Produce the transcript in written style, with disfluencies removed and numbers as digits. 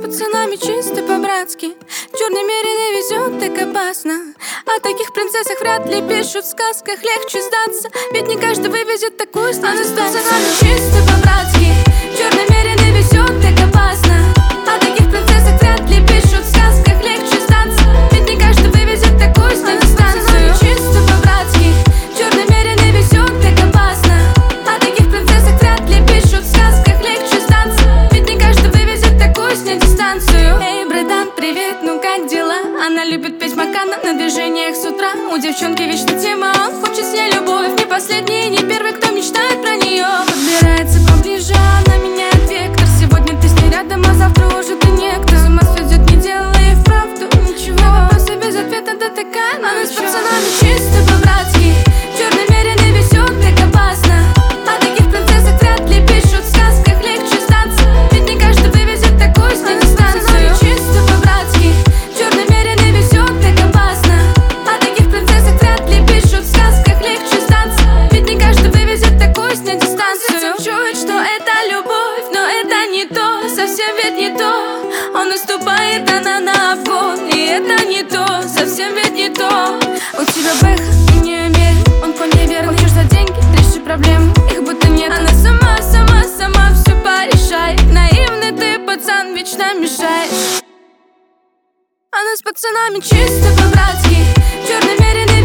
пацанами чисто по-братски. Черный мериный везет так опасно. О таких принцессах вряд ли пишут в сказках. Легче сдаться, ведь не каждый вывезет такую станцию. С пацанами чисто по-братски. Черный мериный везет так опасно. О таких принцессах вряд ли пишут в сказках. Легче сдаться, ведь не каждый вывезет такую станцию. Чисто по-братски. Черный мериный везет так опасно. О таких принцессах вряд ли пишут в сказках. Легче сдаться, ведь не каждый вывезет такую снять дистанцию. Эй, братан, привет, ну как дела? Она любит петь Макана на движениях с утра. У девчонки вечно тема, он хочет с ней любовь. Не последний, не первый, кто мечтает про нее. Подбирается поближе, она меняет вектор. Сегодня ты с ней рядом, а завтра уже ты некто. С ума сведет, не делая вправду ничего. Вопросы без ответа, да такая, она с пацанами чисто по-братски. Черный мериный везет так опасно. О таких принцессах вряд ли пишут в сказках. Легче сдаться, ведь не каждый вывезет такую снять дистанцию. Чисто по-братски. Черный мериный везет так опасно. О таких принцессах вряд ли пишут в сказках. Легче сдаться, ведь не каждый вывезет такую снять дистанцию. Чует, что это любовь, но это не то, совсем ведь не то. Он наступает, она на обгон, и это не то, совсем ведь не то. У тебя бэха, и не умеет, он конь неверный. Хочешь за деньги, реши проблемы, их будто нет. Она сама все порешает. Наивный ты, пацан, вечно мешаешь. Она с пацанами чисто по-братски. Черный мериный